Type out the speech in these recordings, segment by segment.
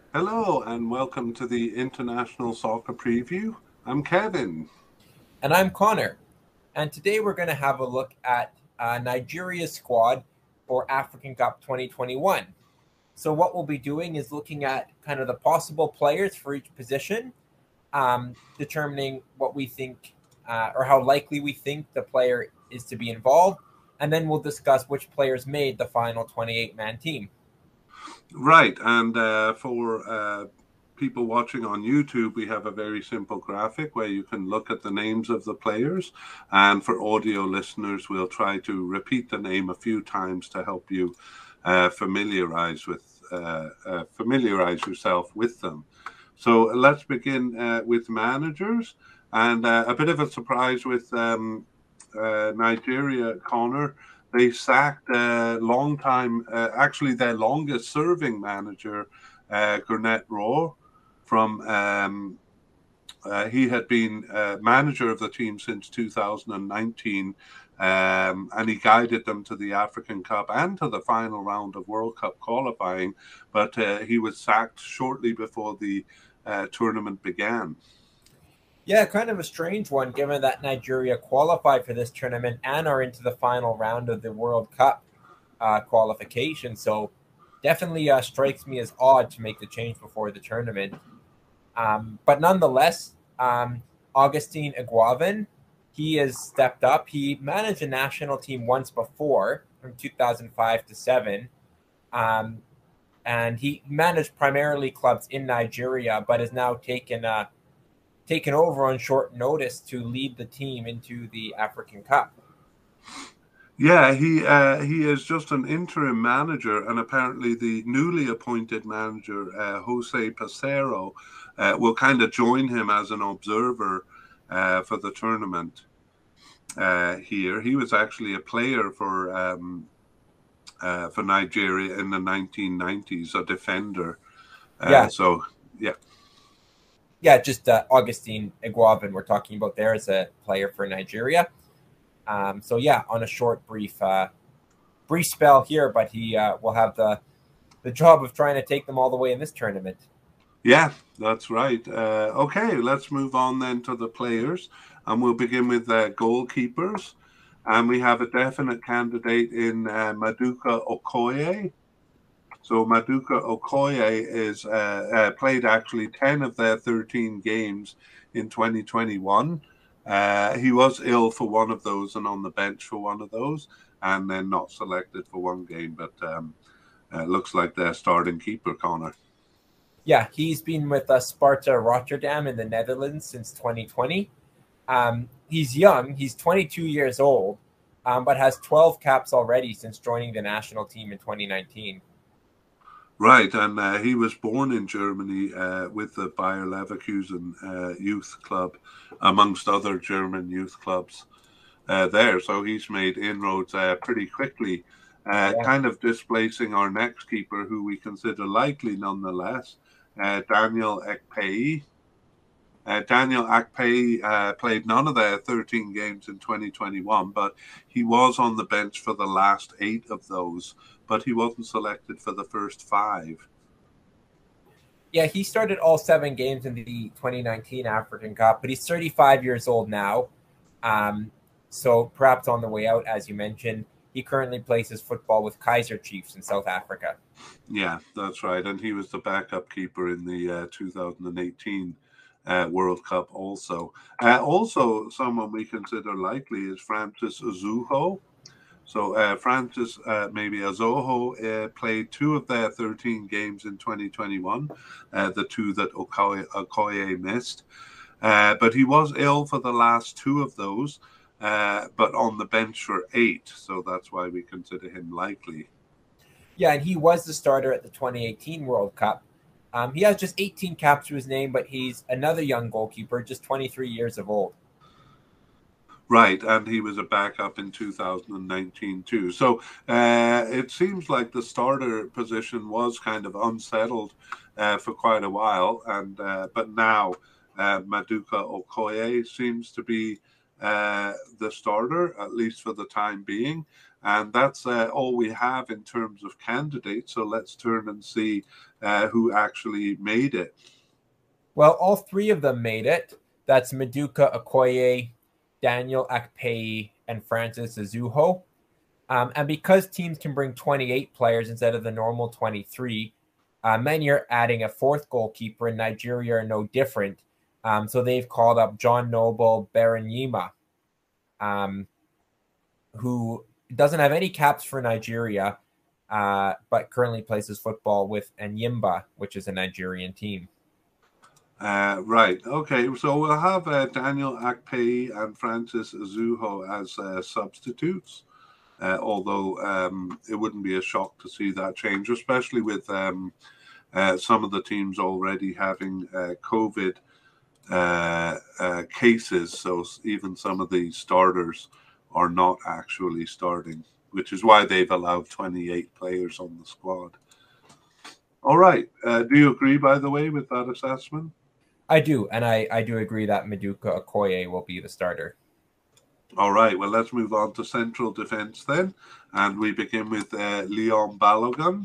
Hello and welcome to the International Soccer Preview. I'm Kevin. And I'm Connor. And today we're going to have a look at Nigeria's squad for African Cup 2021. So, what we'll be doing is looking at kind of the possible players for each position, determining what we think or how likely we think the player is to be involved. And then we'll discuss which players made the final 28-man team. Right, and for people watching on YouTube, we have a very simple graphic where you can look at the names of the players. And for audio listeners, we'll try to repeat the name a few times to help you familiarize yourself with them. So let's begin with managers, and a bit of a surprise with Nigeria, Connor. They sacked actually their longest serving manager, Gurnet Rohr, from he had been manager of the team since 2019, and he guided them to the African Cup and to the final round of World Cup qualifying. But he was sacked shortly before the tournament began. Yeah, kind of a strange one given that Nigeria qualified for this tournament and are into the final round of the World Cup qualification. So definitely strikes me as odd to make the change before the tournament. But nonetheless, Augustine Iguavan, he has stepped up. He managed a national team once before from 2005 to 7. And he managed primarily clubs in Nigeria, but has now taken over on short notice to lead the team into the African Cup. Yeah, he is just an interim manager, and apparently the newly appointed manager, Jose Pacero, will kind of join him as an observer for the tournament here. He was actually a player for Nigeria in the 1990s, a defender. Yeah, So, yeah. yeah, just Augustine Iguavan we're talking about there as a player for Nigeria. So yeah, on a short, brief spell here, but he will have the job of trying to take them all the way in this tournament. Yeah, that's right. Okay, let's move on then to the players, and we'll begin with goalkeepers. And we have a definite candidate in Maduka Okoye. So Maduka Okoye is played actually 10 of their 13 games in 2021. He was ill for one of those and on the bench for one of those, and then not selected for one game. But looks like their starting keeper, Connor. Yeah, he's been with Sparta Rotterdam in the Netherlands since 2020. He's young, he's 22 years old, but has 12 caps already since joining the national team in 2019. Right, and he was born in Germany with the Bayer Leverkusen youth club, amongst other German youth clubs there. So he's made inroads pretty quickly, Yeah. kind of displacing our next keeper, who we consider likely nonetheless, Daniel Ekpei. Daniel Akpei played none of their 13 games in 2021, but he was on the bench for the last 8 of those, but he wasn't selected for the first 5. Yeah, he started all 7 games in the 2019 African Cup, but he's 35 years old now. Um, so perhaps on the way out, as you mentioned, he currently plays his football with Kaiser Chiefs in South Africa. Yeah, that's right. And he was the backup keeper in the 2018 World Cup also. Also, someone we consider likely is Francis Azuho. So Francis maybe Azoho played 2 of their 13 games in 2021, the 2 that Okoye missed. But he was ill for the last 2 of those, but on the bench for 8. So that's why we consider him likely. Yeah, and he was the starter at the 2018 World Cup. He has just 18 caps to his name, but he's another young goalkeeper, just 23 years of old. Right, and he was a backup in 2019 too. So it seems like the starter position was kind of unsettled for quite a while, and but now Maduka Okoye seems to be the starter, at least for the time being. And that's all we have in terms of candidates. So let's turn and see who actually made it. Well, all three of them made it. That's Maduka Okoye, Daniel Akpeyi, and Francis Azuho. And because teams can bring 28 players instead of the normal 23, many are adding a fourth goalkeeper, and Nigeria are no different. So they've called up John Noble Beranyima, who doesn't have any caps for Nigeria, but currently plays his football with Enyimba, which is a Nigerian team. Right. Okay. So we'll have Daniel Akpeyi and Francis Azuho as substitutes. Although it wouldn't be a shock to see that change, especially with some of the teams already having COVID cases. So even some of the starters are not actually starting, which is why they've allowed 28 players on the squad. All right. Do you agree, by the way, with that assessment? I do, and I do agree that Maduka Okoye will be the starter. All right, well, let's move on to central defence then. And we begin with Leon Balogun.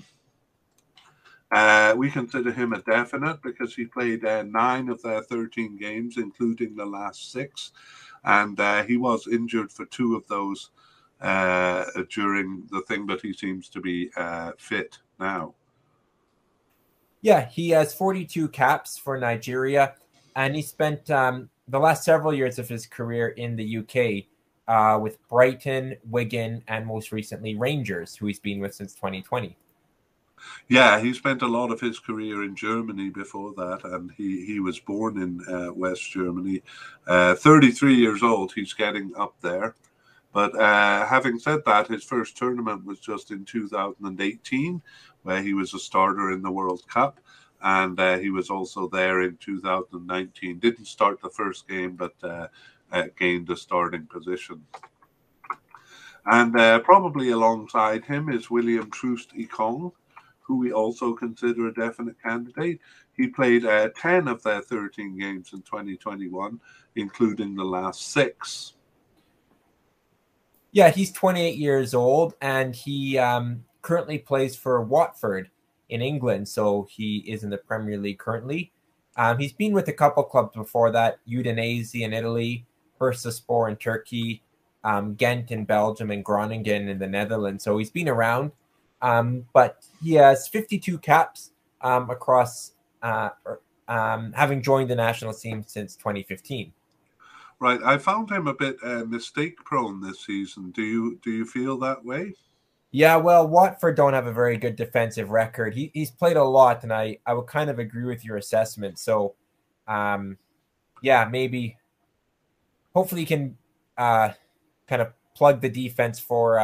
We consider him a definite because he played 9 of their 13 games, including the last 6. And he was injured for 2 of those during the thing, but he seems to be fit now. Yeah, he has 42 caps for Nigeria, and he spent the last several years of his career in the UK with Brighton, Wigan, and most recently Rangers, who he's been with since 2020. Yeah, he spent a lot of his career in Germany before that, and he was born in West Germany. 33 years old, he's getting up there. But having said that, his first tournament was just in 2018, where he was a starter in the World Cup. And he was also there in 2019. Didn't start the first game, but gained a starting position. And probably alongside him is William Troost Ekong, who we also consider a definite candidate. He played 10 of their 13 games in 2021, including the last 6. Yeah, he's 28 years old, and he currently plays for Watford in England, so he is in the Premier League currently. He's been with a couple clubs before that, Udinese in Italy, Bursaspor in Turkey, Ghent in Belgium, and Groningen in the Netherlands. So he's been around, but he has 52 caps across having joined the national team since 2015. Right, I found him a bit mistake-prone this season. Do you feel that way? Yeah, well, Watford don't have a very good defensive record. He's played a lot, and I would kind of agree with your assessment. So, yeah, maybe, hopefully, he can kind of plug the defense for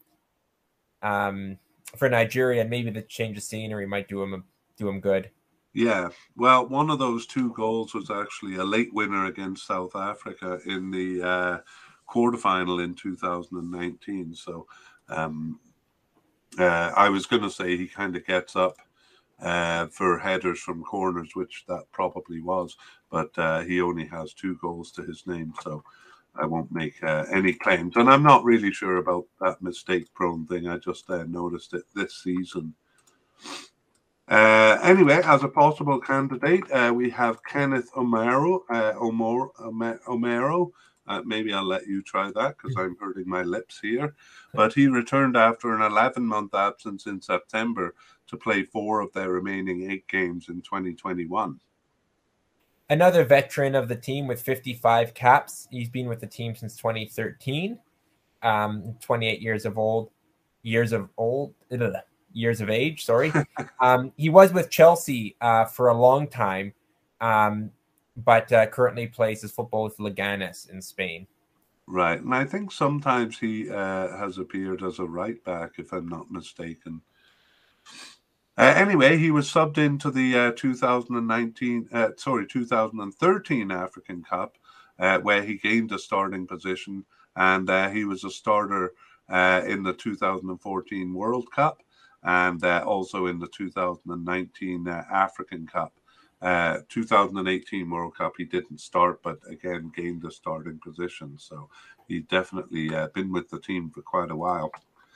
Nigeria, and maybe the change of scenery might do him good. Yeah, well, one of those 2 goals was actually a late winner against South Africa in the quarterfinal in 2019. So I was going to say he kind of gets up for headers from corners, which that probably was, but he only has 2 goals to his name, so I won't make any claims. And I'm not really sure about that mistake-prone thing. I just noticed it this season. Anyway, as a possible candidate, we have Kenneth Omero. Maybe I'll let you try that because I'm hurting my lips here. But he returned after an 11-month absence in September to play 4 of their remaining 8 games in 2021. Another veteran of the team with 55 caps. He's been with the team since 2013. 28 years of age. Sorry. He was with Chelsea for a long time, but currently plays his football with Leganes in Spain. Right, and I think sometimes he has appeared as a right back, if I'm not mistaken. Anyway, he was subbed into the 2013 African Cup, where he gained a starting position, and he was a starter in the 2014 World Cup, and also in the 2019 African Cup. 2018 World Cup, he didn't start, but again gained a starting position. So he's definitely been with the team for quite a while.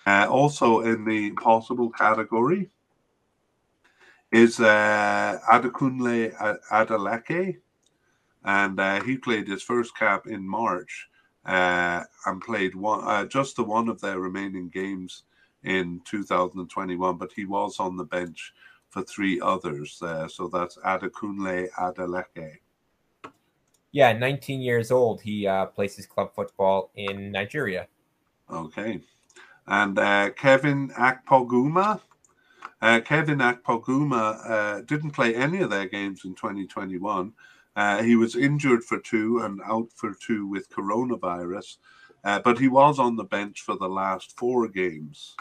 Also in the possible category is Adekunle Adeleke, and he played his first cap in March and played just the one of their remaining games in 2021, but he was on the bench for 3 others. So that's Adekunle Adeleke. Yeah, 19 years old. He plays his club football in Nigeria. Okay. And Kevin Akpoguma. Kevin Akpoguma didn't play any of their games in 2021. He was injured for 2 and out for 2 with coronavirus, but he was on the bench for the last 4 games.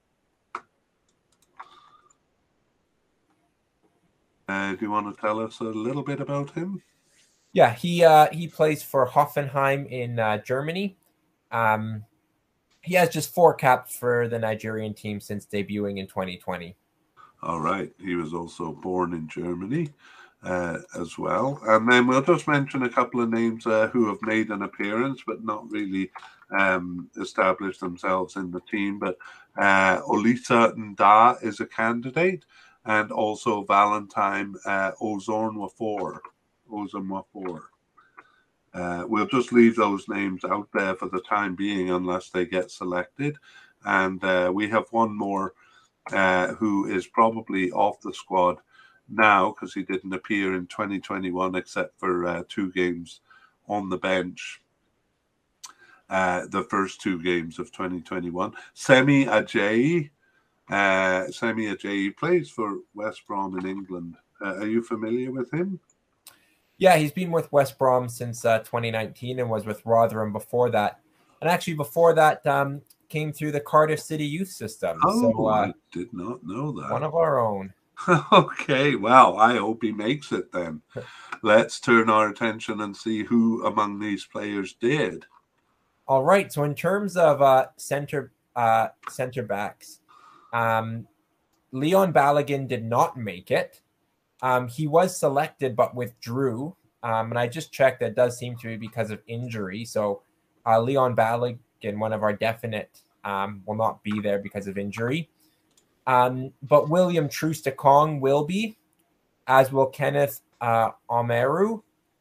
Do you want to tell us a little bit about him? Yeah, he plays for Hoffenheim in Germany. He has just 4 caps for the Nigerian team since debuting in 2020. All right. He was also born in Germany as well. And then we'll just mention a couple of names who have made an appearance but not really established themselves in the team. But Olisa Nda is a candidate, and also Valentine Ozornwafor. We'll just leave those names out there for the time being unless they get selected. And we have one more who is probably off the squad now because he didn't appear in 2021 except for 2 games on the bench. The first 2 games of 2021. Semi Ajayi. Semi Ajayi plays for West Brom in England. Are you familiar with him? Yeah, he's been with West Brom since 2019 and was with Rotherham before that. And actually before that, came through the Cardiff City youth system. Oh, so, I did not know that. One of our own. Okay, well, I hope he makes it then. Let's turn our attention and see who among these players did. All right, so in terms of center backs, Leon Balogun did not make it. He was selected but withdrew, and I just checked that does seem to be because of injury. So Leon Balogun, one of our definite, will not be there because of injury. But William Troost-Ekong will be, as will Kenneth Omeru,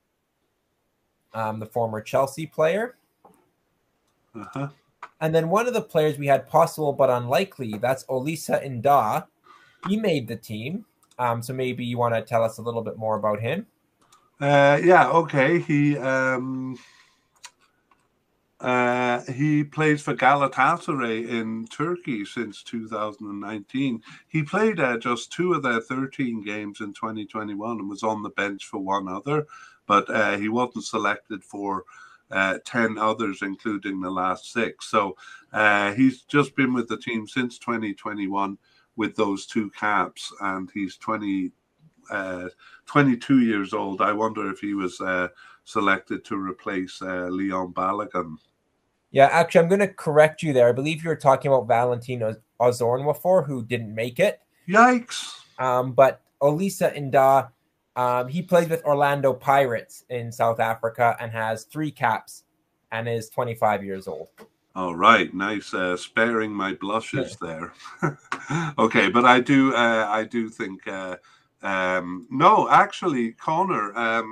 the former Chelsea player. Uh-huh. And then one of the players we had possible but unlikely, that's Olisa Nda. He made the team. So maybe you want to tell us a little bit more about him? Yeah, okay. He plays for Galatasaray in Turkey since 2019. He played just 2 of their 13 games in 2021 and was on the bench for 1 other, but he wasn't selected for 10 others, including the last 6. So he's just been with the team since 2021 with those 2 caps, and he's 22 years old. I wonder if he was selected to replace Leon Balogun. Yeah, actually, I'm going to correct you there. I believe you were talking about Valentino Ozornwafor, who didn't make it. Yikes. But Olisa Nda, he plays with Orlando Pirates in South Africa and has 3 caps and is 25 years old. All right, nice. Sparing my blushes there. Okay, but I do think no, actually, Connor,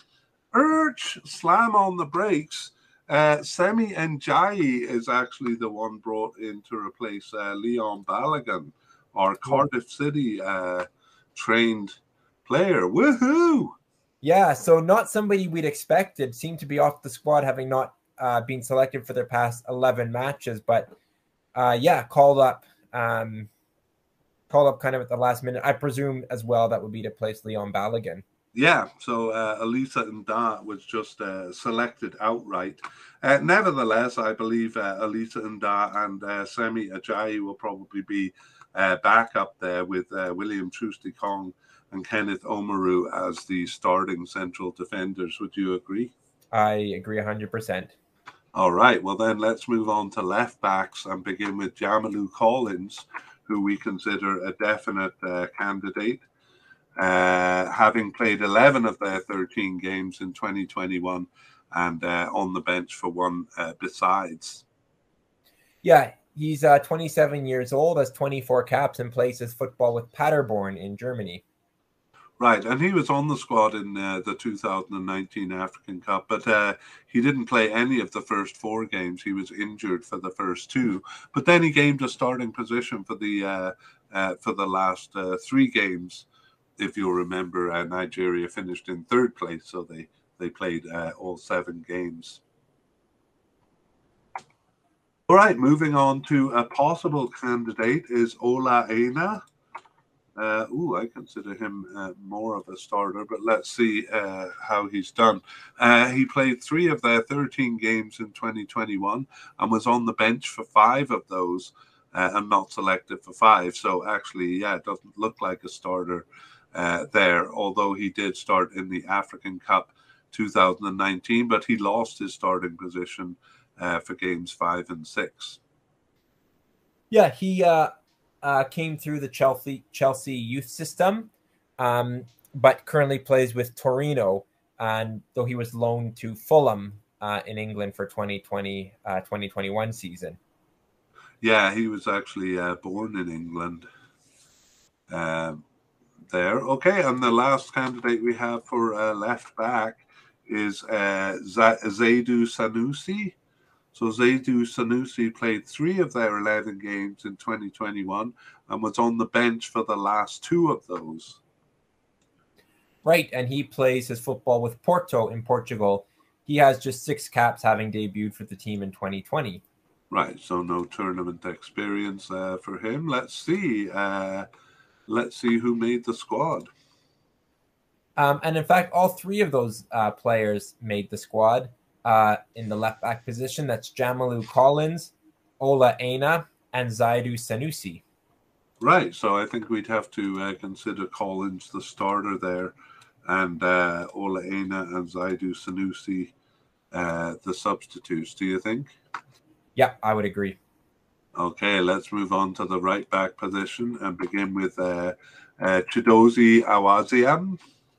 slam on the brakes. Semi Ajayi is actually the one brought in to replace Leon Balogun, our Cardiff City trained player. Woohoo! Yeah, so not somebody we'd expected. Seemed to be off the squad, having not been selected for their past 11 matches. But called up kind of at the last minute. I presume as well that would be to place Leon Balogun. Yeah, so Olisa Nda was just selected outright. Nevertheless, I believe Olisa Nda and Semi Ajayi will probably be back up there with William Troost-Ekong and Kenneth Omeru as the starting central defenders. Would you agree? I agree 100%. All right, well then let's move on to left backs and begin with Jamilu Collins, who we consider a definite candidate. Having played 11 of their 13 games in 2021 and on the bench for 1 besides. Yeah, He's 27 years old, has 24 caps, and plays his football with Paderborn in Germany. Right, and he was on the squad in the 2019 African Cup, but he didn't play any of the first 4 games. He was injured for the first 2, but then he gained a starting position for the last 3 games. If you remember, Nigeria finished in 3rd place, so they played all 7 games. All right, moving on to a possible candidate is Ola Aina. I consider him more of a starter, but let's see how he's done. He played 3 of their 13 games in 2021 and was on the bench for 5 of those and not selected for 5. So actually, it doesn't look like a starter there, although he did start in the African Cup 2019, but he lost his starting position for games 5 and 6. Yeah, he came through the Chelsea youth system, but currently plays with Torino, and though he was loaned to Fulham in England for 2020-2021 season. Yeah, he was actually born in England there. Okay, and the last candidate we have for left back is Zaidou Sanusi. So Zaidou Sanusi played 3 of their 11 games in 2021 and was on the bench for the last 2 of those. Right, and he plays his football with Porto in Portugal. He has just 6 caps, having debuted for the team in 2020. Right, so no tournament experience for him. Let's see who made the squad. And in fact, all 3 of those players made the squad. In the left back position, that's Jamalu Collins, Ola Aina, and Zaidou Sanusi. Right, so I think we'd have to consider Collins the starter there, and Ola Aina and Zaidou Sanusi the substitutes. Do you think? Yeah, I would agree. Okay, let's move on to the right back position and begin with Chidozie Awaziem.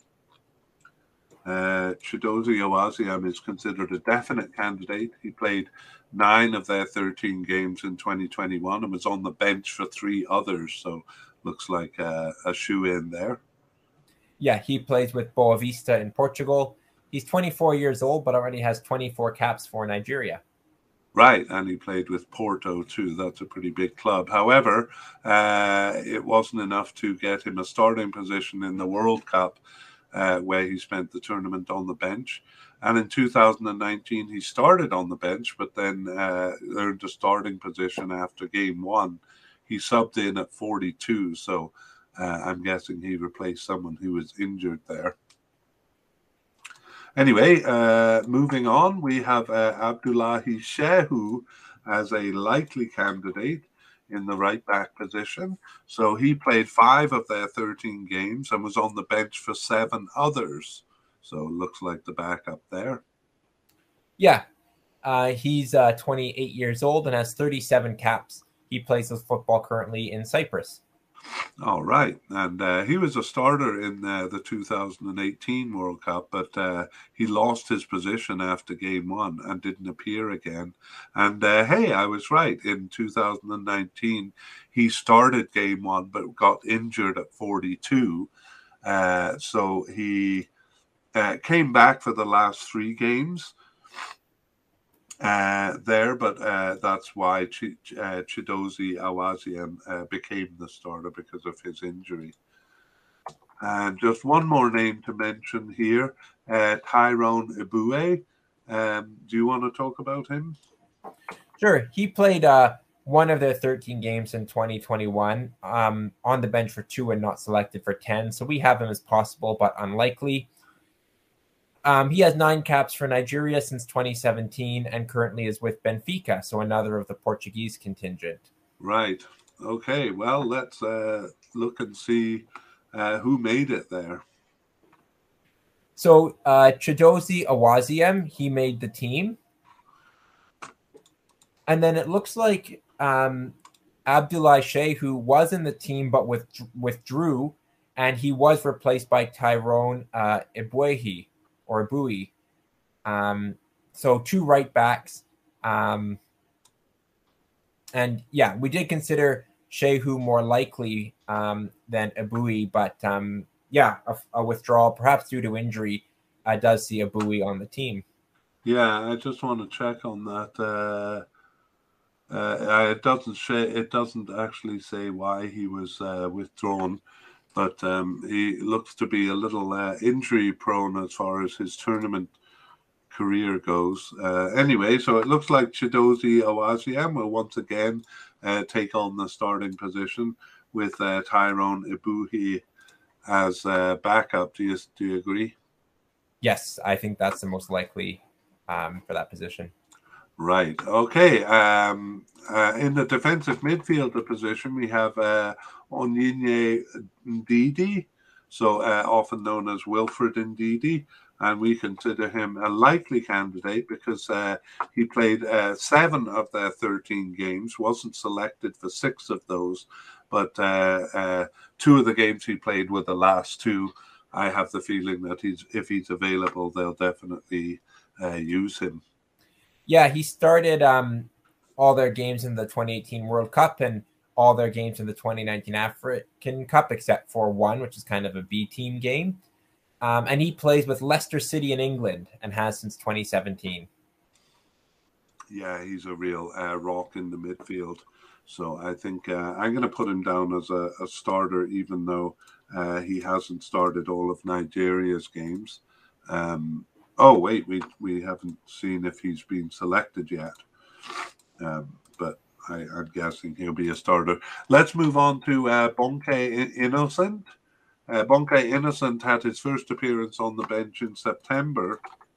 Chidozie Awaziem is considered a definite candidate. He played 9 of their 13 games in 2021 and was on the bench for 3 others. So looks like a shoe-in there. Yeah, he plays with Boa Vista in Portugal. He's 24 years old, but already has 24 caps for Nigeria. Right, and he played with Porto too. That's a pretty big club. However, it wasn't enough to get him a starting position in the World Cup, where he spent the tournament on the bench. And in 2019, he started on the bench, but then earned a starting position after game 1. He subbed in at 42, so I'm guessing he replaced someone who was injured there. Anyway, moving on, we have Abdullahi Shehu as a likely candidate in the right back position. So he played 5 of their 13 games and was on the bench for 7 others. So looks like the backup there. Yeah, he's 28 years old and has 37 caps. He plays his football currently in Cyprus. All right. And he was a starter in the 2018 World Cup, but he lost his position after game 1 and didn't appear again. And hey, I was right. In 2019, he started game 1, but got injured at 42. So he came back for the last 3 games there, but that's why Chidozie Awaziem became the starter, because of his injury. And just one more name to mention here, Tyrone Ebue. Do you want to talk about him? Sure. He played 1 of their 13 games in 2021, on the bench for 2 and not selected for 10. So we have him as possible, but unlikely. He has 9 caps for Nigeria since 2017 and currently is with Benfica, so another of the Portuguese contingent. Right. Okay. Well, let's look and see who made it there. So Chidozie Awaziem, he made the team. And then it looks like Abdoulaye Shehu was in the team but withdrew, and he was replaced by Tyrone Ebue. Or Ebue. So 2 right backs. And yeah, we did consider Shehu more likely than Abui, but yeah, a withdrawal, perhaps due to injury, does see Abui on the team. Yeah, I just want to check on that. It doesn't actually say why he was withdrawn, but he looks to be a little injury prone as far as his tournament career goes. Anyway, so it looks like Chidozie Awaziem will once again take on the starting position with Tyrone Ebuhi as backup. Do you agree? Yes, I think that's the most likely for that position. Right. Okay. In the defensive midfielder position, we have Onyinye Ndidi, so often known as Wilfred Ndidi, and we consider him a likely candidate because he played 7 of their 13 games, wasn't selected for 6 of those, but 2 of the games he played were the last 2. I have the feeling that if he's available, they'll definitely use him. Yeah, he started all their games in the 2018 World Cup and all their games in the 2019 African Cup, except for one, which is kind of a B team game. And he plays with Leicester City in England and has since 2017. Yeah, he's a real rock in the midfield. So I think I'm going to put him down as a starter, even though he hasn't started all of Nigeria's games. Oh, wait, we haven't seen if he's been selected yet. But I'm guessing he'll be a starter. Let's move on to Bonke Innocent. Bonke Innocent had his first appearance on the bench in September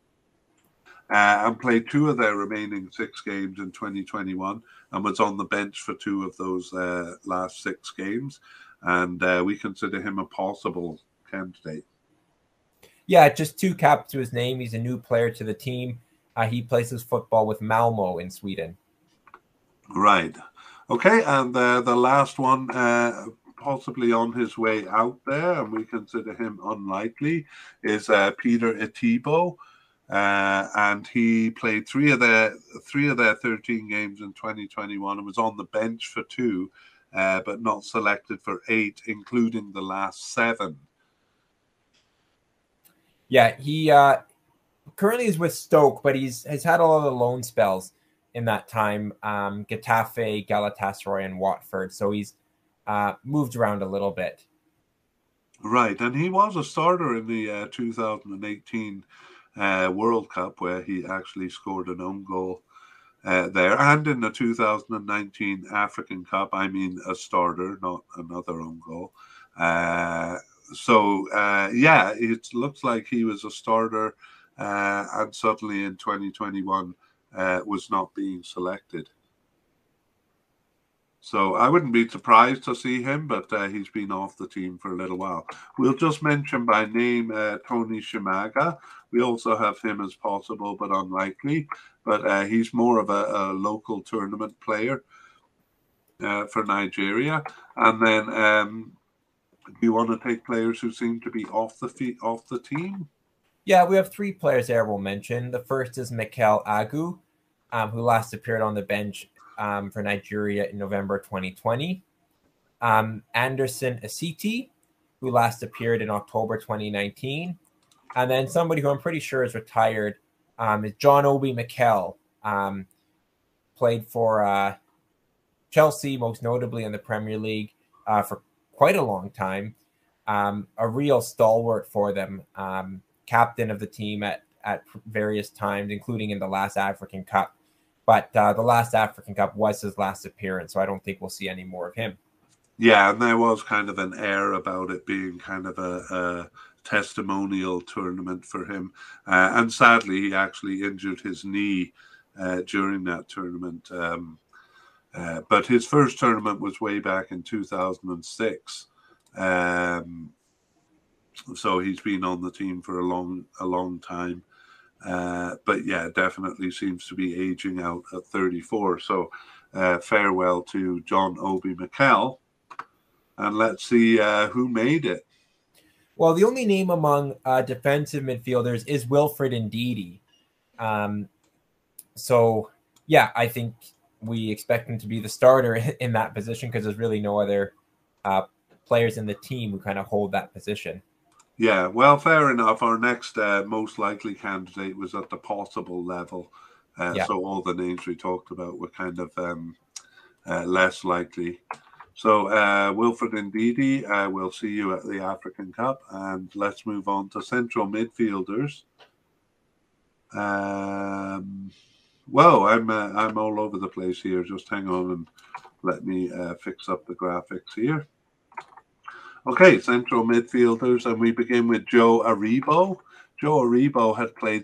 and played 2 of their remaining 6 games in 2021 and was on the bench for 2 of those last 6 games. And we consider him a possible candidate. Yeah, just 2 caps to his name. He's a new player to the team. He plays his football with Malmo in Sweden. Right. Okay, and the last one, possibly on his way out there, and we consider him unlikely, is Peter Etibo. And he played 3 of their 13 games in 2021 and was on the bench for 2, but not selected for 8, including the last 7. Yeah, he currently is with Stoke, but has had a lot of loan spells in that time. Getafe, Galatasaray, and Watford. So he's moved around a little bit. Right, and he was a starter in the 2018 World Cup, where he actually scored an own goal there, and in the 2019 African Cup. I mean, a starter, not another own goal. So yeah, it looks like he was a starter, and suddenly in 2021 was not being selected. So I wouldn't be surprised to see him, but he's been off the team for a little while. We'll just mention by name Tony Shimaga. We also have him as possible, but unlikely. But he's more of a local tournament player for Nigeria. And then do you want to take players who seem to be off the team? Yeah, we have 3 players there we'll mention. The first is Mikel Agu, who last appeared on the bench for Nigeria in November 2020. Anderson Asiti, who last appeared in October 2019. And then somebody who I'm pretty sure is retired is John Obi Mikel. Played for Chelsea, most notably in the Premier League, for quite a long time. A real stalwart for them. Captain of the team at various times, including in the last African Cup. But the last African Cup was his last appearance, so I don't think we'll see any more of him. Yeah, and there was kind of an air about it being kind of a testimonial tournament for him. And sadly, he actually injured his knee during that tournament. But his first tournament was way back in 2006. So he's been on the team for a long time. But yeah, definitely seems to be aging out at 34. So farewell to John Obi Mikel. And let's see who made it. Well, the only name among defensive midfielders is Wilfred Ndidi. So, yeah, I think we expect him to be the starter in that position because there's really no other players in the team who kind of hold that position. Yeah, well, fair enough. Our next most likely candidate was at the possible level. So all the names we talked about were kind of less likely. So Wilfred Ndidi, we'll see you at the African Cup. And let's move on to central midfielders. Well, I'm all over the place here. Just hang on and let me fix up the graphics here. Okay, central midfielders, and we begin with Joe Aribo. Joe Aribo had played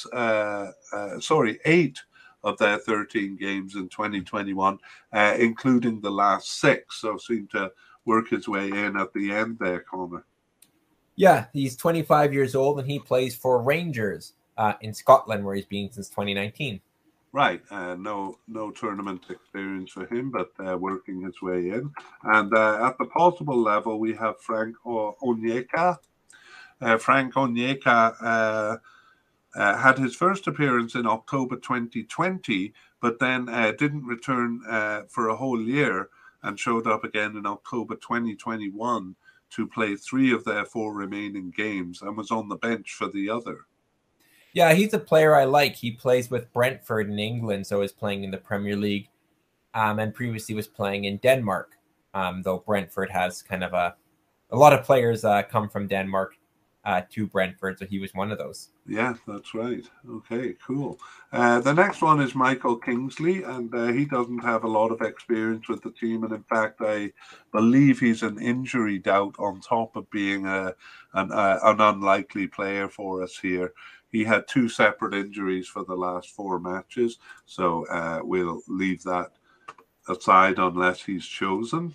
8 of their 13 games in 2021, including the last 6. So seemed to work his way in at the end there, Connor. Yeah, he's 25 years old, and he plays for Rangers in Scotland, where he's been since 2019. Right, no tournament experience for him, but working his way in. And at the possible level, we have Frank Onyeka. Frank Onyeka had his first appearance in October 2020, but then didn't return for a whole year and showed up again in October 2021 to play 3 of their 4 remaining games and was on the bench for the other. Yeah, he's a player I like. He plays with Brentford in England, so is playing in the Premier League, and previously was playing in Denmark, though Brentford has kind of a lot of players come from Denmark to Brentford, so he was one of those. Yeah, that's right. Okay, cool. The next one is Michael Kingsley, and he doesn't have a lot of experience with the team, and in fact, I believe he's an injury doubt on top of being an unlikely player for us here. He had 2 separate injuries for the last 4 matches, so we'll leave that aside unless he's chosen.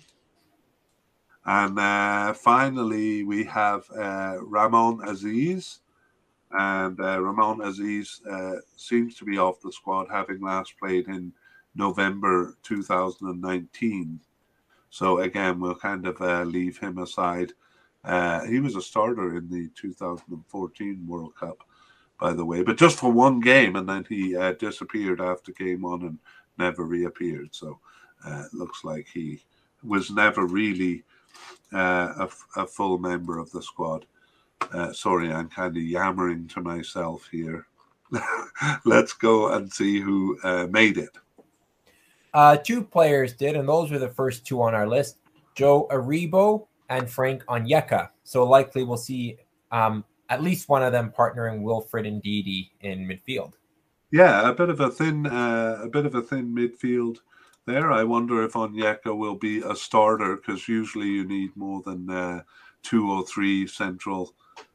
And finally, we have Ramon Aziz. And Ramon Aziz seems to be off the squad, having last played in November 2019. So again, we'll kind of leave him aside. He was a starter in the 2014 World Cup, by the way, but just for 1 game, and then he disappeared after game 1 and never reappeared. So it looks like he was never really a full member of the squad. Sorry, I'm kind of yammering to myself here. Let's go and see who made it. 2 players did, and those were the first 2 on our list, Joe Aribo and Frank Onyeka. So likely we'll see at least one of them partnering Wilfred Ndidi in midfield. Yeah, a bit of a thin midfield there. I wonder if Onyeka will be a starter, because usually you need more than 2 or 3 central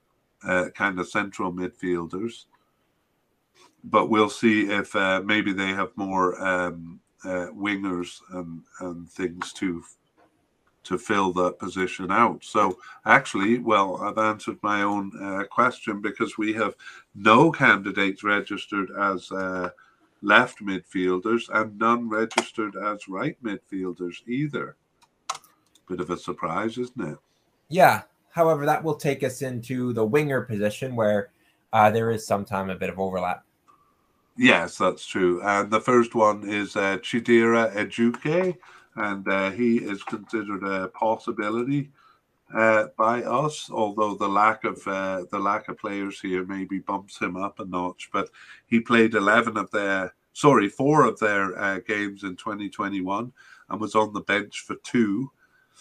midfielders. But we'll see if maybe they have more wingers and things to fill that position out. So actually, well, I've answered my own question, because we have no candidates registered as left midfielders and none registered as right midfielders either. Bit of a surprise, isn't it? Yeah. However, that will take us into the winger position, where there is sometimes a bit of overlap. Yes, that's true. And the first one is Chidera Ejuke, and he is considered a possibility by us, although the lack of players here maybe bumps him up a notch. But he played 4 of their games in 2021 and was on the bench for 2.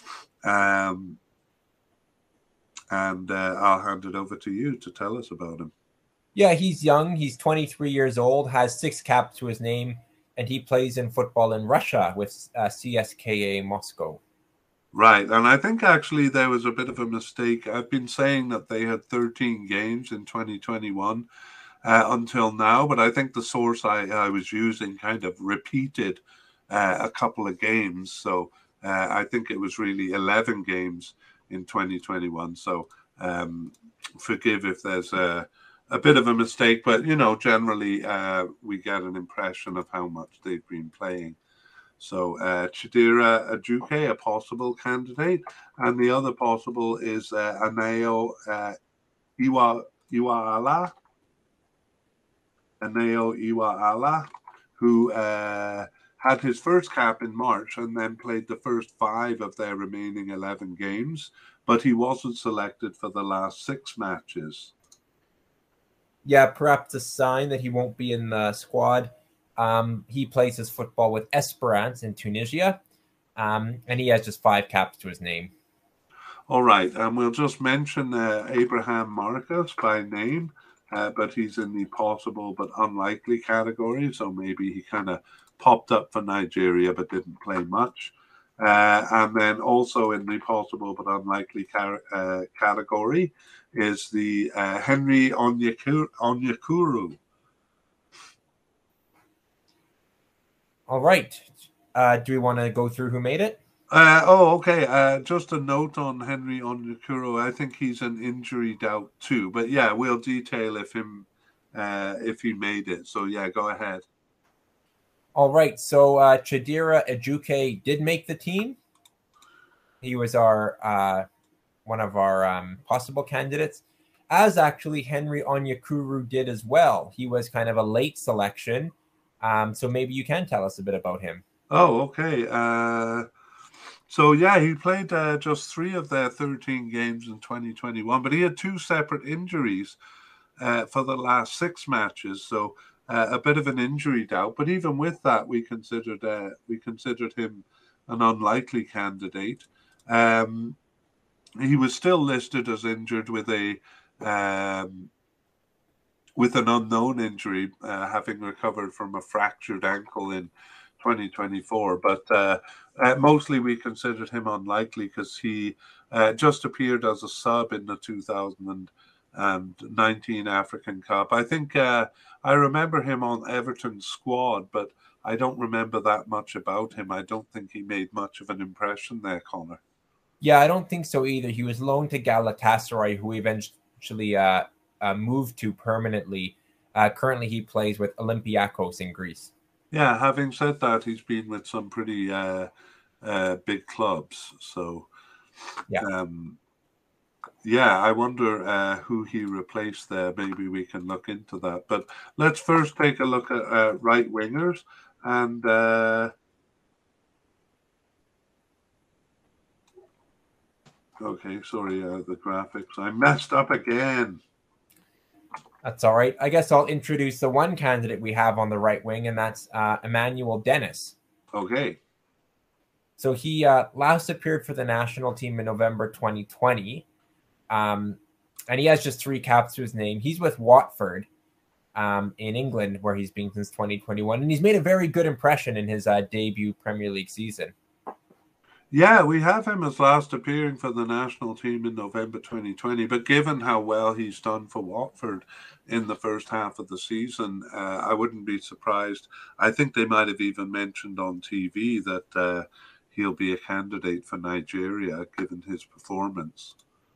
And I'll hand it over to you to tell us about him. Yeah, he's young. He's 23 years old, has 6 caps to his name, and he plays in football in Russia with CSKA Moscow. Right, and I think actually there was a bit of a mistake. I've been saying that they had 13 games in 2021 until now, but I think the source I was using kind of repeated a couple of games. So I think it was really 11 games in 2021. So forgive if there's a bit of a mistake, but generally we get an impression of how much they've been playing. So Chidera Ejuke, a possible candidate, and the other possible is Aneo Iweala, who had his first cap in March and then played the first 5 of their remaining 11 games, but he wasn't selected for the last 6 matches. Yeah, perhaps a sign that he won't be in the squad. He plays his football with Esperance in Tunisia, and he has just 5 caps to his name. All right, and we'll just mention Abraham Marcus by name, but he's in the possible but unlikely category, so maybe he kind of popped up for Nigeria but didn't play much. And then also in the possible but unlikely category is the Henry Onyekuru. All right. Do we want to go through who made it? Okay. Just a note on Henry Onyekuru. I think he's an injury doubt too. But yeah, we'll detail if he made it. So yeah, go ahead. All right. So Chidera Ejuke did make the team. He was our one of our possible candidates, as actually Henry Onyekuru did as well. He was kind of a late selection. So maybe you can tell us a bit about him. Oh, okay. So yeah, he played just 3 of their 13 games in 2021, but he had 2 separate injuries for the last 6 matches. So a bit of an injury doubt. But even with that, we considered him an unlikely candidate. He was still listed as injured with an unknown injury, having recovered from a fractured ankle in 2024. But mostly we considered him unlikely because he just appeared as a sub in the 2019 African Cup. I think I remember him on Everton's squad, but I don't remember that much about him. I don't think he made much of an impression there, Connor. Yeah, I don't think so either. He was loaned to Galatasaray, who eventually moved to permanently. Currently, he plays with Olympiacos in Greece. Yeah, having said that, he's been with some pretty big clubs. So, yeah, I wonder who he replaced there. Maybe we can look into that. But let's first take a look at right wingers. And okay, sorry, the graphics. I messed up again. That's all right. I guess I'll introduce the one candidate we have on the right wing, and that's Emmanuel Dennis. Okay. So he last appeared for the national team in November 2020, and he has just 3 caps to his name. He's with Watford in England, where he's been since 2021, and he's made a very good impression in his debut Premier League season. Yeah, we have him as last appearing for the national team in November 2020. But given how well he's done for Watford in the first half of the season, I wouldn't be surprised. I think they might have even mentioned on TV that he'll be a candidate for Nigeria, given his performance.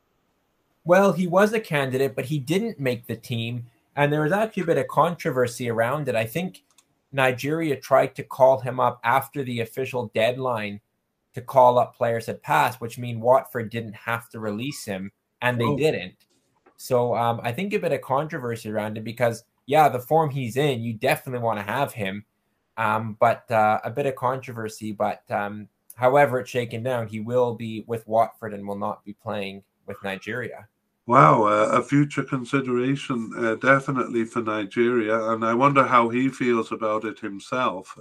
Well, he was a candidate, but he didn't make the team. And there was actually a bit of controversy around it. I think Nigeria tried to call him up after the official deadline to call up players had passed, which mean Watford didn't have to release him, and they didn't. So I think a bit of controversy around it because, yeah, the form he's in, you definitely want to have him, but a bit of controversy. But however it's shaken down, he will be with Watford and will not be playing with Nigeria. Wow, a future consideration definitely for Nigeria, and I wonder how he feels about it himself.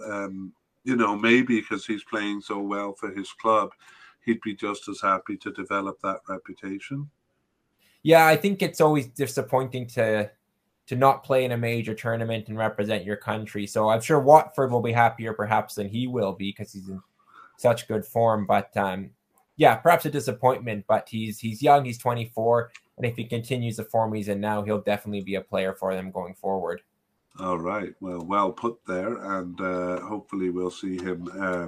Maybe because he's playing so well for his club, he'd be just as happy to develop that reputation. Yeah, I think it's always disappointing to not play in a major tournament and represent your country. So I'm sure Watford will be happier perhaps than he will be because he's in such good form. But yeah, perhaps a disappointment, but he's young, he's 24. And if he continues the form he's in now, he'll definitely be a player for them going forward. All right. Well put there. And hopefully we'll see him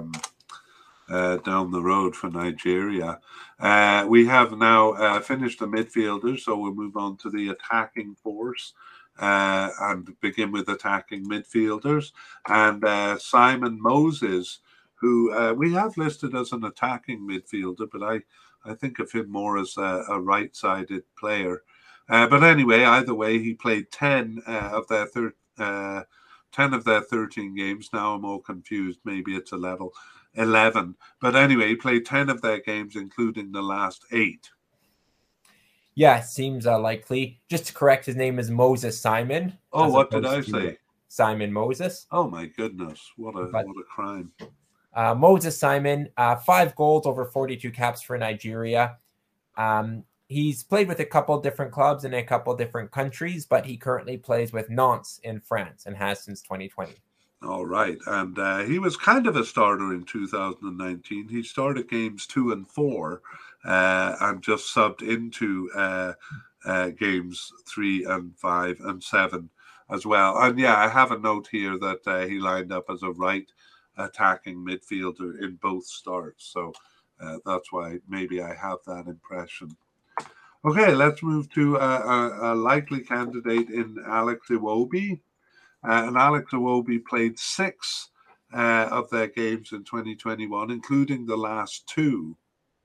down the road for Nigeria. We have now finished the midfielders, so we'll move on to the attacking force and begin with attacking midfielders. And Simon Moses, who we have listed as an attacking midfielder, but I think of him more as a right-sided player. But anyway, either way, he played 10 of their 10 of their 13 games. Now I'm all confused. Maybe it's 11. But anyway, he played 10 of their games, including the last 8. Yeah, seems likely. Just to correct, his name is Moses Simon. Oh, what did I say? Simon Moses. Oh my goodness, what a crime! Moses Simon, 5 goals over 42 caps for Nigeria. He's played with a couple different clubs in a couple different countries, but he currently plays with Nantes in France and has since 2020. All right, and he was kind of a starter in 2019. He started games 2 and 4, and just subbed into games 3 and 5 and 7 as well. And yeah, I have a note here that he lined up as a right attacking midfielder in both starts. So that's why maybe I have that impression. Okay, let's move to a likely candidate in Alex Iwobi. And Alex Iwobi played 6 of their games in 2021, including the last 2.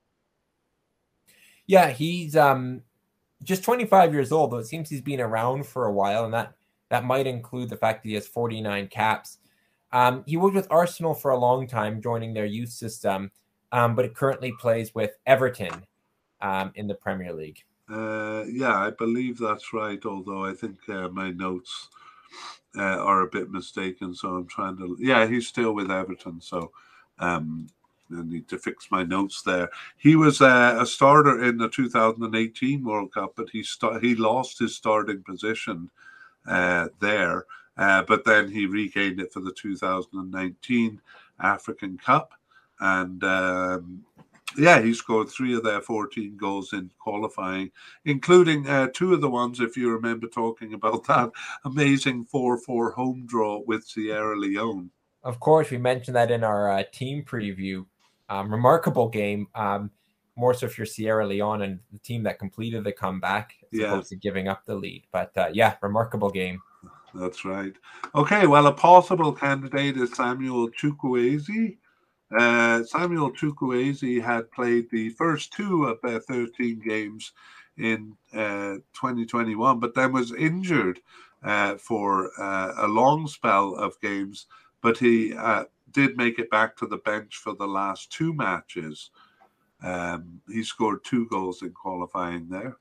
Yeah, he's just 25 years old, though it seems he's been around for a while, and that might include the fact that he has 49 caps. He worked with Arsenal for a long time, joining their youth system, but it currently plays with Everton in the Premier League. Yeah, I believe that's right, although I think my notes are a bit mistaken, so I'm trying to... Yeah, he's still with Everton, so I need to fix my notes there. He was a starter in the 2018 World Cup, but he lost his starting position there, but then he regained it for the 2019 African Cup, and yeah, he scored 3 of their 14 goals in qualifying, including 2 of the ones, if you remember talking about that amazing 4-4 home draw with Sierra Leone. Of course, we mentioned that in our team preview. Remarkable game, more so if you're Sierra Leone and the team that completed the comeback as opposed to giving up the lead. But yeah, remarkable game. That's right. Okay, well, a possible candidate is Samuel Chukwueze. Samuel Chukwueze had played the first 2 of their 13 games in 2021, but then was injured for a long spell of games, but he did make it back to the bench for the last 2 matches. He scored 2 goals in qualifying there.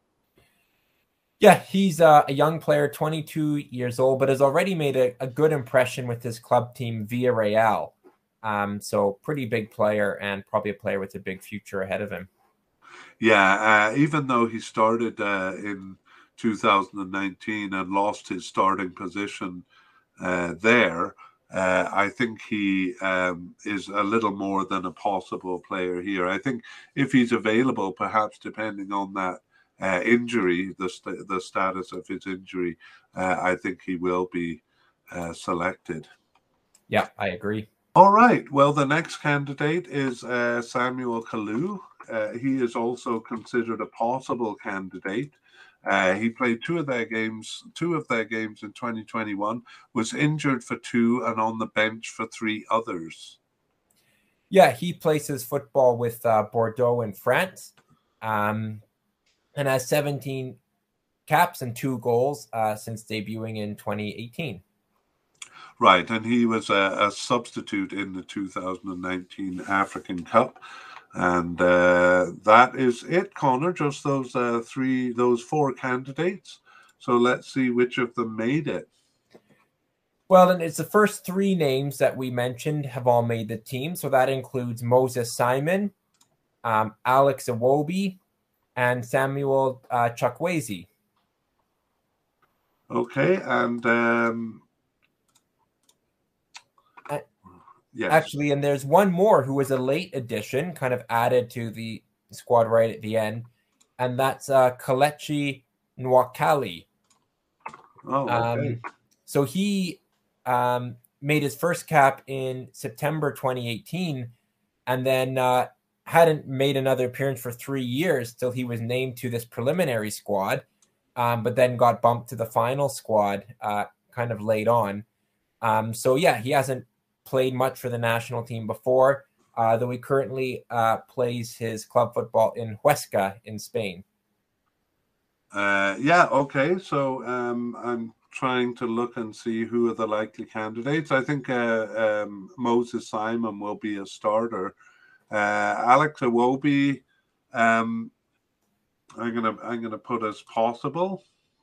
Yeah, he's a young player, 22 years old, but has already made a good impression with his club team, Villarreal. So pretty big player and probably a player with a big future ahead of him. Yeah, even though he started in 2019 and lost his starting position there, I think he is a little more than a possible player here. I think if he's available, perhaps depending on that injury, the status of his injury, I think he will be selected. Yeah, I agree. All right. Well, the next candidate is Samuel Kalu. He is also considered a possible candidate. He played 2 of their games in 2021, was injured for 2 and on the bench for 3 others. Yeah, he plays his football with Bordeaux in France, and has 17 caps and 2 goals since debuting in 2018. Right, and he was a substitute in the 2019 African Cup. And that is it, Connor, just those 4 candidates. So let's see which of them made it. Well, then it's the first 3 names that we mentioned have all made the team. So that includes Moses Simon, Alex Iwobi, and Samuel Chukwueze. Okay, and... yes. Actually, and there's one more who was a late addition, kind of added to the squad right at the end, and that's Kelechi Nwakali. Oh, okay. So he made his first cap in September 2018, and then hadn't made another appearance for 3 years till he was named to this preliminary squad, but then got bumped to the final squad kind of late on. So yeah, he hasn't played much for the national team before, though he currently plays his club football in Huesca in Spain. Yeah, okay. So I'm trying to look and see who are the likely candidates. I think Moses Simon will be a starter. Alex Iwobi, I'm gonna put as possible,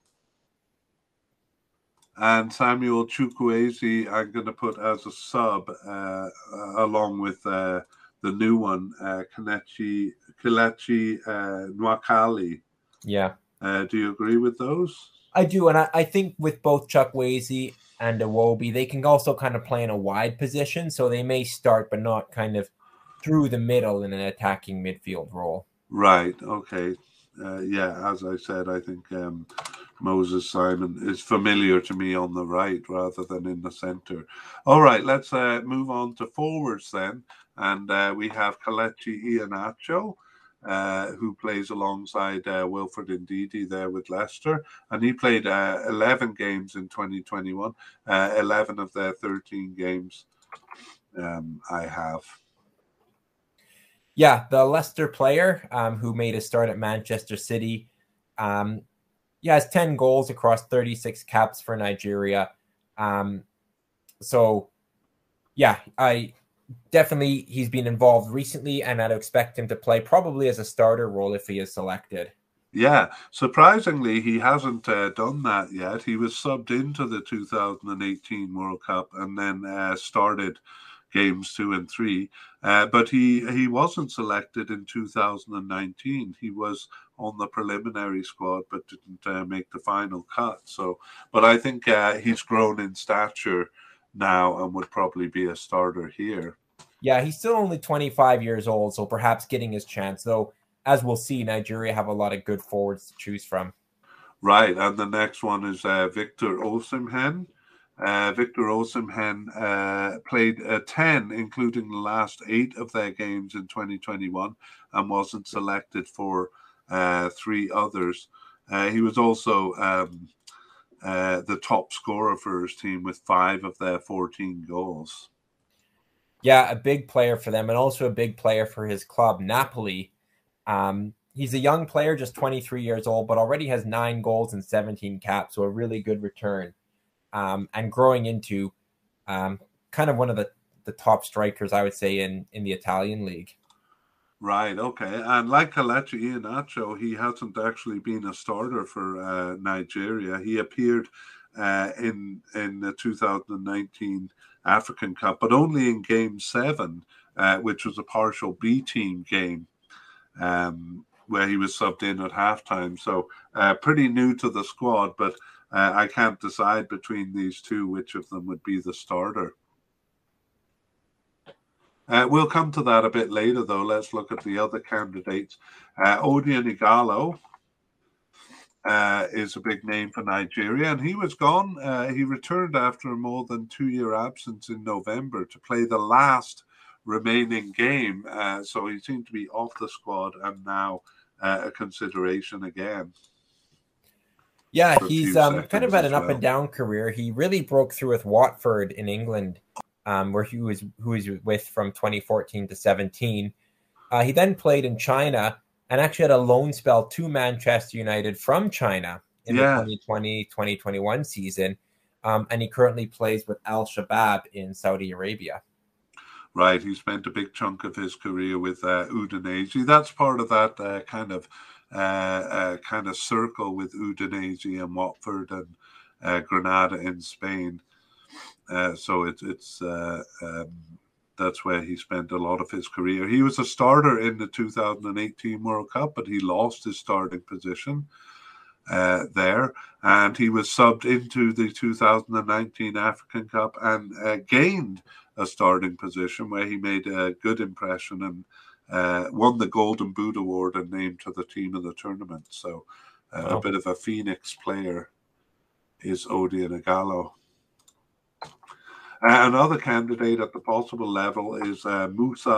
and Samuel Chukwueze I'm gonna put as a sub, along with the new one, Kelechi Nwakali. Yeah. Do you agree with those? I do, and I think with both Chukwueze and Iwobi, they can also kind of play in a wide position, so they may start, but not kind of through the middle in an attacking midfield role. Right. Okay. Yeah, as I said, I think Moses Simon is familiar to me on the right rather than in the centre. All right, let's move on to forwards then. And we have Kelechi Iheanacho, who plays alongside Wilfred Ndidi there with Leicester. And he played 11 games in 2021, 11 of their 13 games I have. Yeah, the Leicester player who made a start at Manchester City, has 10 goals across 36 caps for Nigeria. So, yeah, he's been involved recently, and I'd expect him to play probably as a starter role if he is selected. Yeah, surprisingly, he hasn't done that yet. He was subbed into the 2018 World Cup and then started games 2 and 3. But he wasn't selected in 2019. He was on the preliminary squad, but didn't make the final cut. So, but I think he's grown in stature now and would probably be a starter here. Yeah, he's still only 25 years old, so perhaps getting his chance. Though, as we'll see, Nigeria have a lot of good forwards to choose from. Right, and the next one is Victor Osimhen. Victor Osimhen played 10, including the last 8 of their games in 2021, and wasn't selected for 3 others. He was also the top scorer for his team with 5 of their 14 goals. Yeah, a big player for them, and also a big player for his club, Napoli. He's a young player, just 23 years old, but already has 9 goals and 17 caps, so a really good return. And growing into kind of one of the top strikers, I would say, in the Italian league. Right, okay. And like Kelechi Iheanacho, he hasn't actually been a starter for Nigeria. He appeared in the 2019 African Cup, but only in Game 7, which was a partial B-team game, where he was subbed in at halftime. So pretty new to the squad, but I can't decide between these two which of them would be the starter. We'll come to that a bit later, though. Let's look at the other candidates. Odion Ighalo is a big name for Nigeria, and he was gone. He returned after a more than 2-year absence in November to play the last remaining game. So he seemed to be off the squad and now a consideration again. Yeah, he's kind of had an up and down career. He really broke through with Watford in England, where he was with from 2014 to 17. He then played in China and actually had a loan spell to Manchester United from China in the 2020-2021 season. And he currently plays with Al Shabab in Saudi Arabia. Right, he spent a big chunk of his career with Udinese. That's part of that kind of circle with Udinese and Watford and Granada in Spain. So it's that's where he spent a lot of his career. He was a starter in the 2018 World Cup, but he lost his starting position there, and he was subbed into the 2019 African Cup and gained a starting position where he made a good impression and won the Golden Boot Award and named to the team of the tournament. So a bit of a Phoenix player is Odion Ighalo. Another candidate at the possible level is Ahmed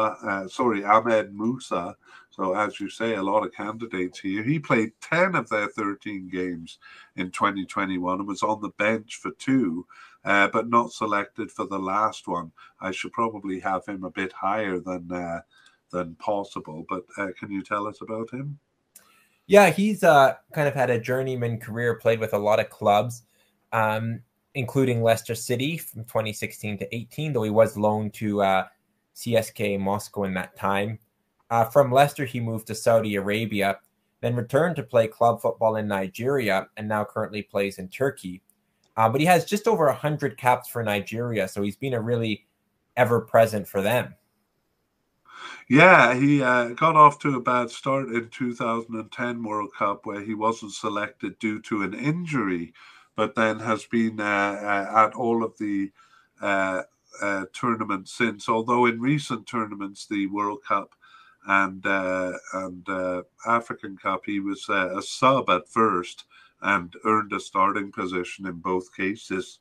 Musa. So as you say, a lot of candidates here. He played 10 of their 13 games in 2021 and was on the bench for 2, but not selected for the last one. I should probably have him a bit higher than possible, but can you tell us about him? Yeah, he's kind of had a journeyman career, played with a lot of clubs. including Leicester City from 2016 to 18, though he was loaned to CSKA Moscow in that time. From Leicester, he moved to Saudi Arabia, then returned to play club football in Nigeria, and now currently plays in Turkey. But he has just over 100 caps for Nigeria, so he's been a really ever-present for them. Yeah, he got off to a bad start in 2010 World Cup where he wasn't selected due to an injury, but then has been at all of the tournaments since. Although in recent tournaments, the World Cup and African Cup, he was a sub at first and earned a starting position in both cases.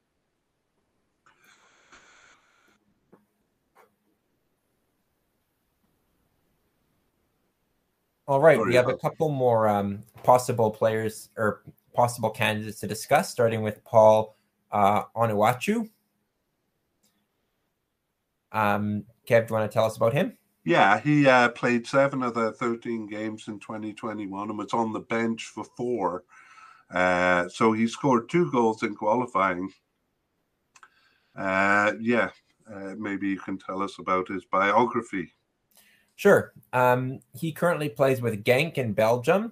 All right, we have a couple more possible players or possible candidates to discuss, starting with Paul Onuachu. Kev, do you want to tell us about him? Yeah, he played 7 of the 13 games in 2021 and was on the bench for 4. So he scored 2 goals in qualifying. Maybe you can tell us about his biography. Sure. He currently plays with Genk in Belgium.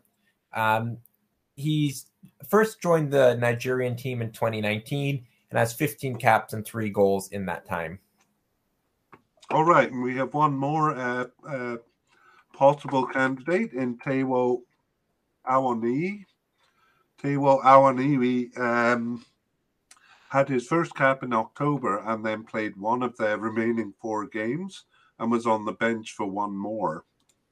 He's first joined the Nigerian team in 2019 and has 15 caps and 3 goals in that time. All right, and we have one more possible candidate in Taiwo Awoniyi. Taiwo Awoniyi had his first cap in October and then played one of the remaining 4 games and was on the bench for 1 more.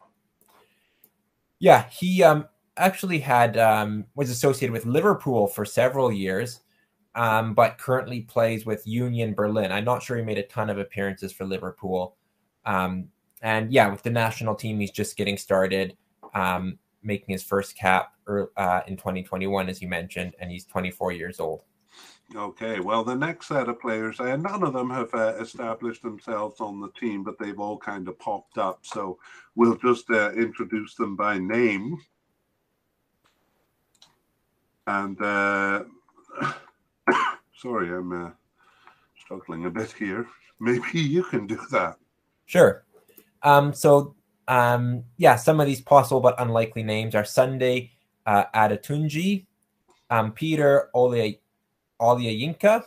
Yeah, he actually had was associated with Liverpool for several years, but currently plays with Union Berlin. I'm not sure he made a ton of appearances for Liverpool. And yeah, with the national team, he's just getting started, making his first cap in 2021, as you mentioned, and he's 24 years old. Okay, well, the next set of players, none of them have established themselves on the team, but they've all kind of popped up. So we'll just introduce them by name. And sorry, I'm struggling a bit here. Maybe you can do that. Sure. Some of these possible but unlikely names are Sunday Adetunji, Peter Olayinka.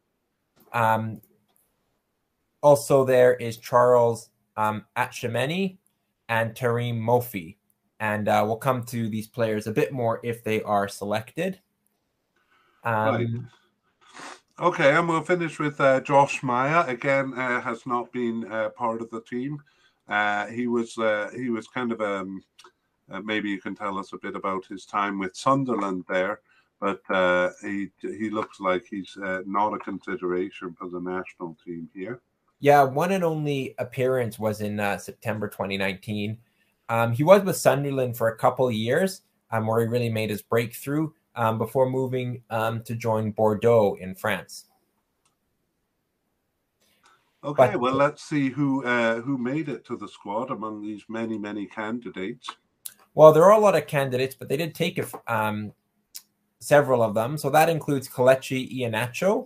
Also, there is Charles Atshimeni and Tareem Mofi. And we'll come to these players a bit more if they are selected. Right. Okay, and we'll finish with Josh Meyer. Again, has not been part of the team. He was kind of maybe you can tell us a bit about his time with Sunderland there. But he looks like he's not a consideration for the national team here. Yeah, one and only appearance was in September 2019. He was with Sunderland for a couple of years where he really made his breakthrough before moving to join Bordeaux in France. Okay, well, let's see who made it to the squad among these many, many candidates. Well, there are a lot of candidates, but they did take several of them. So that includes Kelechi Iheanacho.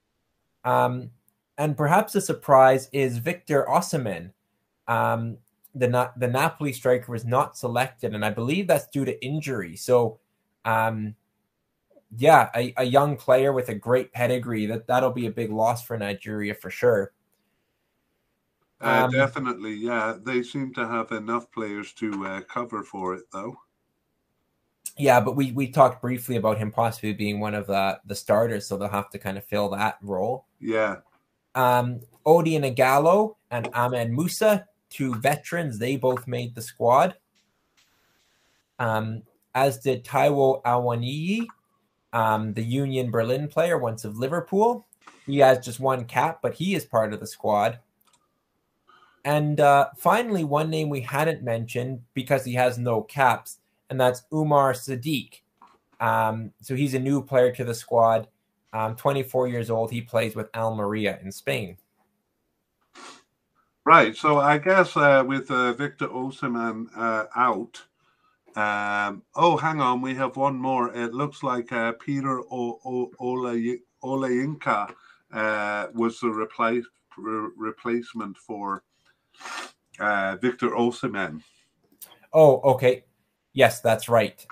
And perhaps a surprise is Victor Osimhen. The Napoli striker was not selected, and I believe that's due to injury. So, a young player with a great pedigree, that'll be a big loss for Nigeria for sure. Definitely, yeah. They seem to have enough players to cover for it, though. Yeah, but we talked briefly about him possibly being one of the starters, so they'll have to kind of fill that role. Yeah. Odion Ighalo and Ahmed Musa, 2 veterans, they both made the squad. As did Taiwo Awoniyi, the Union Berlin player, once of Liverpool. He has just 1 cap, but he is part of the squad. And finally, one name we hadn't mentioned because he has no caps, and that's Umar Sadiq. So he's a new player to the squad. 24 years old. He plays with Almeria in Spain. Right. So I guess with Victor Osimhen out, Oh, hang on. We have one more. It looks like Peter Olayinka was the replacement for Victor Osimhen. Oh, okay. Yes, that's right.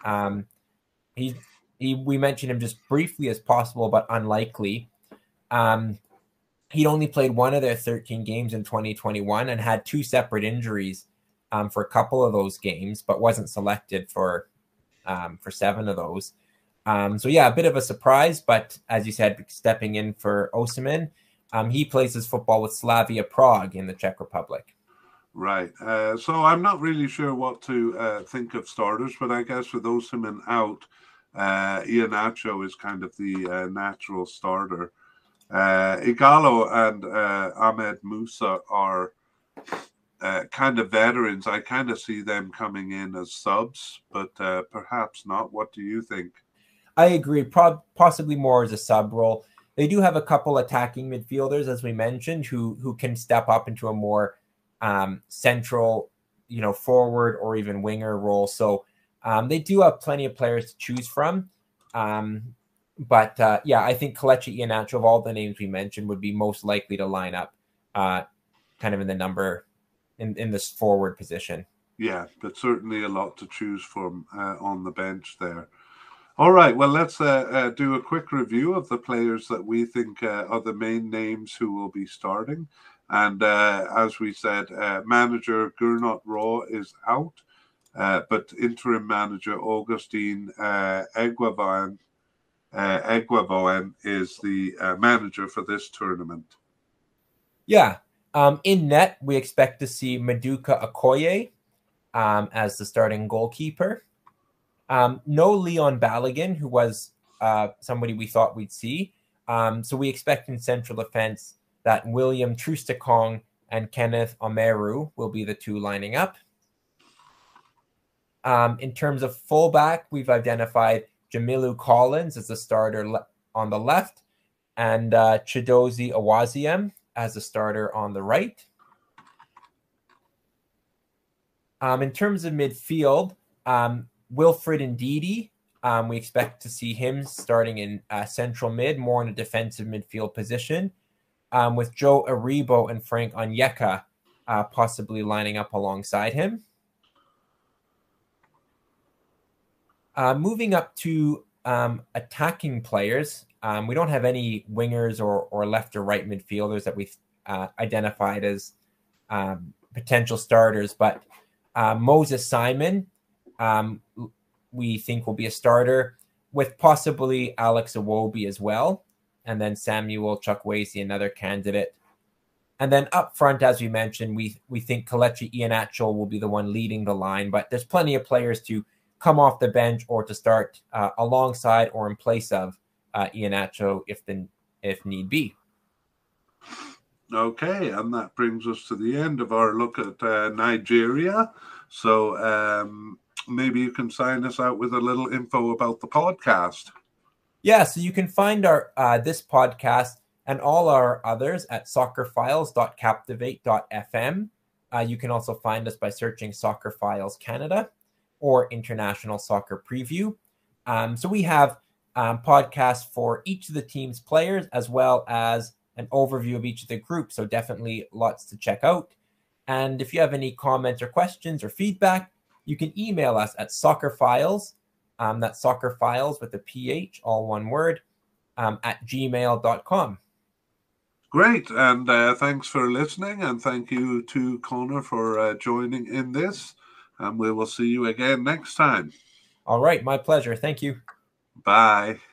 We mentioned him just briefly as possible, but unlikely. He'd only played one of their 13 games in 2021 and had two separate injuries for a couple of those games, but wasn't selected for 7 of those. So yeah, a bit of a surprise, but as you said, stepping in for Osimhen, he plays his football with Slavia Prague in the Czech Republic. Right. So I'm not really sure what to think of starters, but I guess with Osimhen out, Iheanacho is kind of the natural starter. Ighalo and Ahmed Musa are kind of veterans. I kind of see them coming in as subs, but perhaps not. What do you think? I agree. Possibly more as a sub role. They do have a couple attacking midfielders, as we mentioned, who can step up into a more central, forward or even winger role. So they do have plenty of players to choose from. But I think Kelechi Iheanacho, of all the names we mentioned, would be most likely to line up kind of in the number in this forward position. Yeah, but certainly a lot to choose from on the bench there. All right, well, let's do a quick review of the players that we think are the main names who will be starting. And as we said, manager Gernot Rohr is out, but interim manager Augustin Eguavoen is the manager for this tournament. Yeah. In net, we expect to see Maduka Okoye as the starting goalkeeper. No Leon Balogun, who was somebody we thought we'd see. So we expect in central defense that William Troost-Ekong and Kenneth Omeru will be the two lining up. In terms of fullback, we've identified Jamilu Collins as the starter on the left and Chidozie Awaziem as the starter on the right. In terms of midfield, Wilfred Ndidi, we expect to see him starting in central mid, more in a defensive midfield position, with Joe Aribo and Frank Onyeka possibly lining up alongside him. Moving up to attacking players, we don't have any wingers or left or right midfielders that we've identified as potential starters, but Moses Simon, we think will be a starter, with possibly Alex Iwobi as well, and then Samuel Chukwueze, another candidate. And then up front, as we mentioned, we think Kelechi Iheanacho will be the one leading the line, but there's plenty of players to come off the bench or to start alongside or in place of Iheanacho if need be. Okay, and that brings us to the end of our look at Nigeria. So maybe you can sign us out with a little info about the podcast. Yeah, so you can find our this podcast and all our others at soccerfiles.captivate.fm. You can also find us by searching Soccer Files Canada or International Soccer Preview. So we have podcasts for each of the team's players, as well as an overview of each of the groups. So definitely lots to check out. And if you have any comments or questions or feedback, you can email us at soccerfiles, that's soccerfiles with a PH, all one word, at gmail.com. Great. And thanks for listening. And thank you to Connor for joining in this. And we will see you again next time. All right. My pleasure. Thank you. Bye.